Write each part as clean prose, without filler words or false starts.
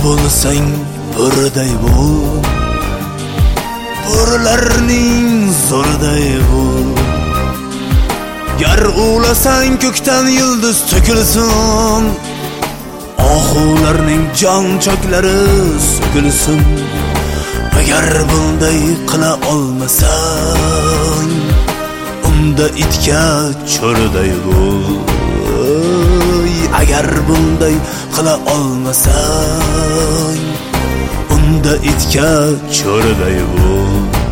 bo'lsang burday bo'l, bo'rilarning zo'riday bo'l. Gar ulasang ko'kdan yulduz to'kilsin, oxularning jon choklari so'kilsin. Agar bunday qila olmasang, unda itga cho'riday bo'l. Agar bunday qila olmasang, unda itga cho'riday bo'l.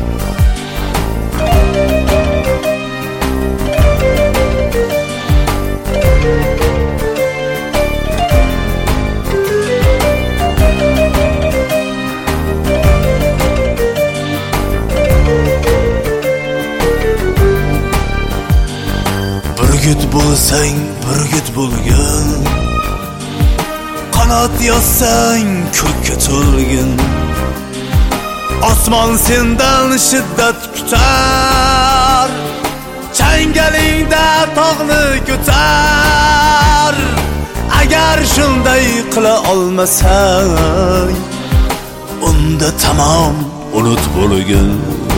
Burgut bo'lsang burgut bo'lgin, qanot yossang ko'kka to'lgin. Osmon sendan shiddat kutar, changalingda tog'ni ko'tar. Agar shunday qila olmasang, unda tamom unut bo'lgin.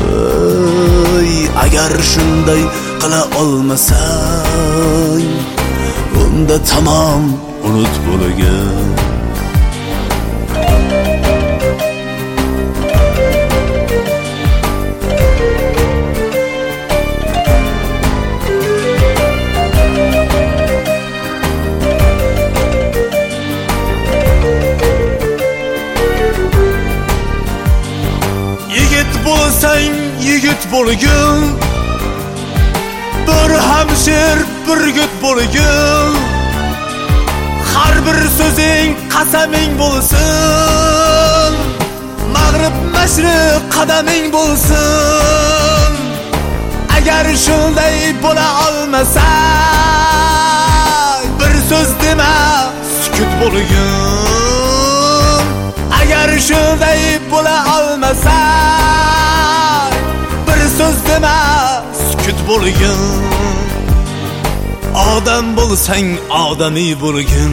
Agar shunday qila olmasang, unda tamom unut bo'lgin. Yigit bo'lsang yigit bo'lgin, bir hamshir burgut bo'lgin. Har bir so'zing qasaming bo'lsin, mag'rib mashriq qadaming bo'lsin. Agar shunday bo'la olmasang, bir so'z dema sukut bo'lgin. Agar shunday bo'la olmasang, bir so'z dema sukut bo'lgin. Odam bo'lsang odamiy bo'lgin,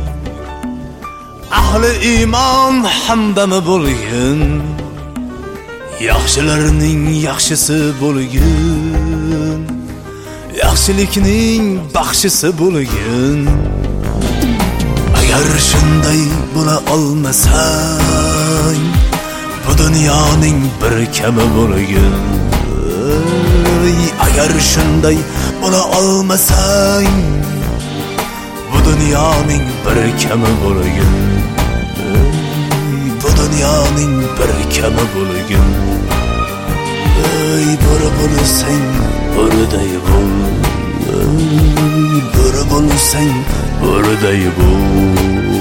ahli iymon hamdami bo'lgin. Yaxshilarning yaxshisi bo'lgin, yaxshilikning baxshisi bo'lgin. Agar shunday bo'la olmasang, bu dunyoning bir kami bo'lgin. Agar shunday bo'la olmasang, bu dunyoning bir kami bo'lgin. Bu dunyoning bir kami bo'lgin. Bo'ri bo'lsang bo'riday bo'l, bo'ri bo'lsang bo'riday bo'l.